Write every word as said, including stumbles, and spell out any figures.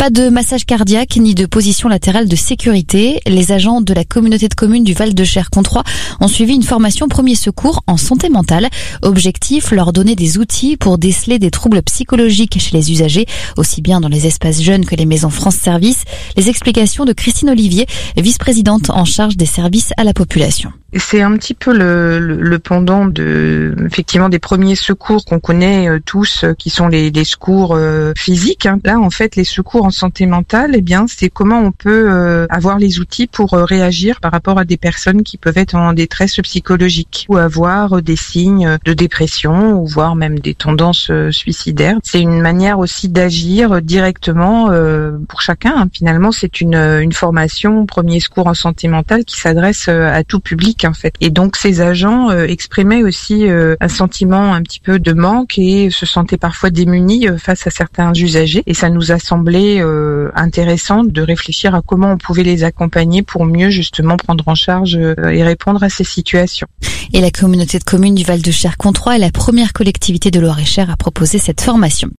Pas de massage cardiaque ni de position latérale de sécurité. Les agents de la communauté de communes du Val-de-Cher-Comtrois ont suivi une formation premier secours en santé mentale. Objectif, leur donner des outils pour déceler des troubles psychologiques chez les usagers, aussi bien dans les espaces jeunes que les maisons France Service. Les explications de Christine Olivier, vice-présidente en charge des services à la population. C'est un petit peu le, le, le pendant de, effectivement, des premiers secours qu'on connaît euh, tous, euh, qui sont les, les secours euh, physiques. Hein. Là, en fait, les secours en santé mentale, eh bien, c'est comment on peut euh, avoir les outils pour euh, réagir par rapport à des personnes qui peuvent être en détresse psychologique ou avoir euh, des signes de dépression ou voire même des tendances euh, suicidaires. C'est une manière aussi d'agir directement euh, pour chacun. Hein. Finalement, c'est une, une formation premier secours en santé mentale qui s'adresse euh, à tout public. En fait. Et donc ces agents euh, exprimaient aussi euh, un sentiment un petit peu de manque et se sentaient parfois démunis euh, face à certains usagers. Et ça nous a semblé euh, intéressant de réfléchir à comment on pouvait les accompagner pour mieux justement prendre en charge euh, et répondre à ces situations. Et la communauté de communes du Val-de-Cher-Comtrois est la première collectivité de Loir-et-Cher à proposer cette formation.